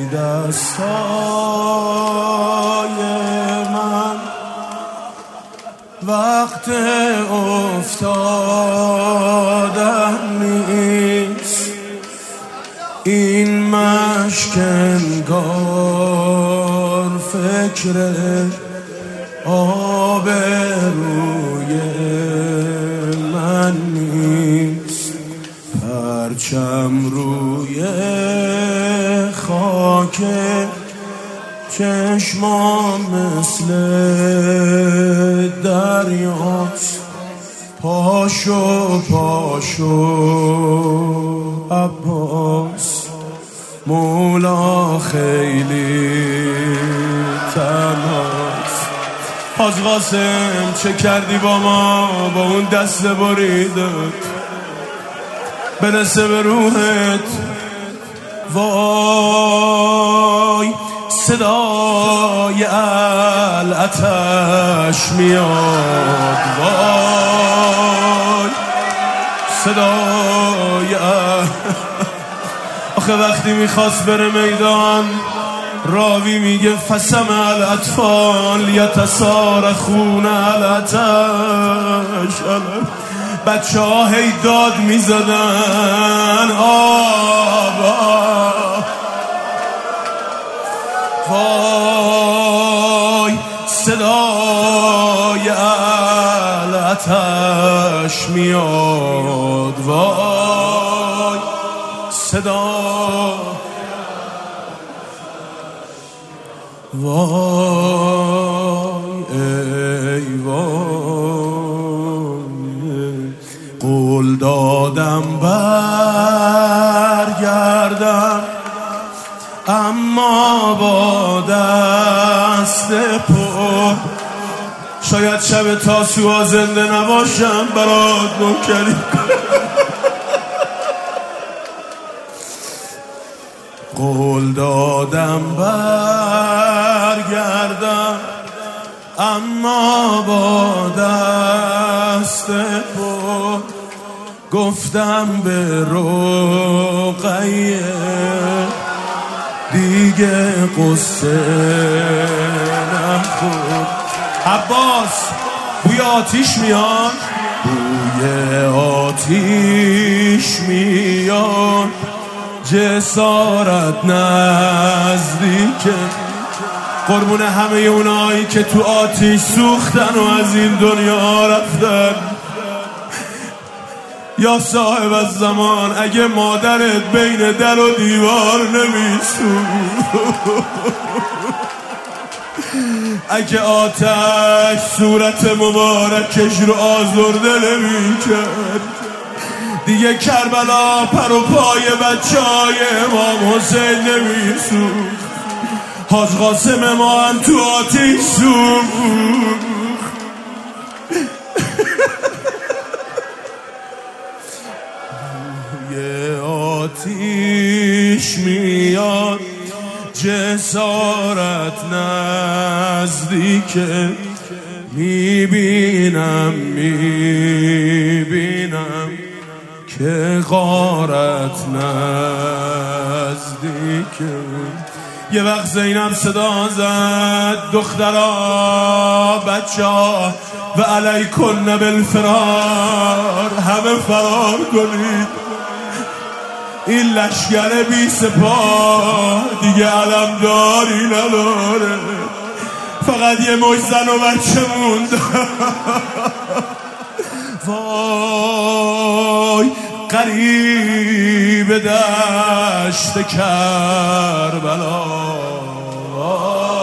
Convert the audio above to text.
دستای من وقت افتادن نیست، این مشک انگار فکر آبروی من نیست. پرچم روی خاک چشمام مثل دریاست. پاشو پاشو عباس، مولا خیلی تنهاست. حاج قاسم چه کردی با ما، با اون دست بریدت برسه به روحت. وای صدای الاتش میاد، وای صدای آخه وقتی میخواست بره میدان راوی میگه فسم الاطفال یتصارخون الاتش. بچه ها هی داد میزدن آب آب. وای صدای الاتش میاد، وای صدا، وای ای وای. قول دادم برگردم اما با دست پر. شاید شب تاسوعا زنده نباشم برات نوکری قول دادم برگردم اما با دست پر. گفتم به رقیه دیگه قصه نخور. عباس بوی آتیش میاد، بوی آتیش میاد، جسارت نزدیکه. قربون همه اونایی که تو آتیش سوختن و از این دنیا رفتن. یا صاحب الزمان اگه مادرت بین در و دیوار نمیسوخت، اگه آتش صورت مبارکش رو آزرده نمیکرد، دیگه کربلا پر و پای بچه های امام حسین نمیسوخت. حاج قاسم ما هم تو آتیش سوخت. یه آتیش میاد، جسارت نزدیکه. میبینم که غارت نزدیکه. یه وقت زینب صدا زد دخترا بچه ها و علیکن بالفرار، همه فرار کنید، این لشگر بی سپاه دیگه علمداری نداره، فقط یه مش زن و بچه مونده. وای قریب دشت کربلا،